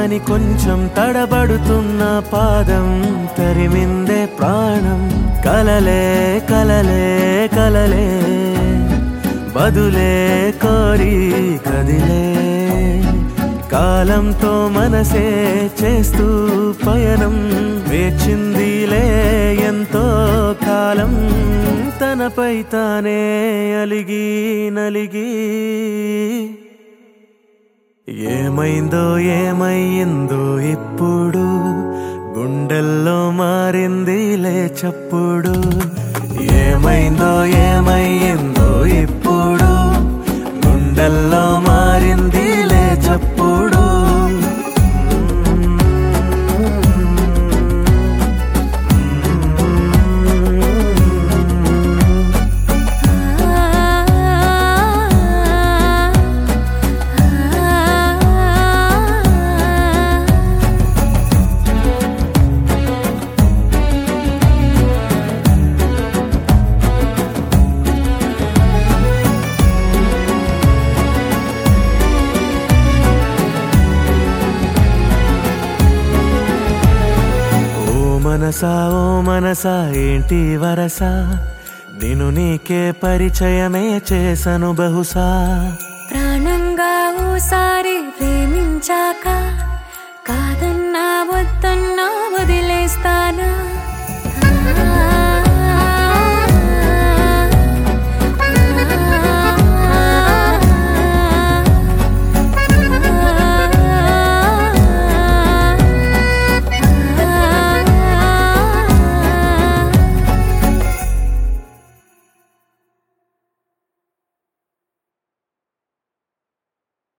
అని కొంచెం తడబడుతున్న పాదం తరిమిందే ప్రాణం. కలలే కలలే కలలే బదులే కోరి కదిలే, కాలంతో మనసే చేస్తూ పయనం వేచిందిలే ఎంతో కాలం. తనపై తానే అలిగి నలిగి ఏమైందో ఏమయ్యిందో ఇప్పుడు గుండెల్లో మారిందిలే చప్పుడు. ఏమైందో ఏమయ్యిందో ఇప్పుడు గుండెల్లో మారిందిలే చప్పుడు. మనసా ఓ మనసా ఏంటి వరస, నేను నీకే పరిచయమే చేసను బహుశా. ప్రాణంగా ఓసారి ప్రేమించాక కాదన్నా వద్దన్నా వదిలేస్తానా.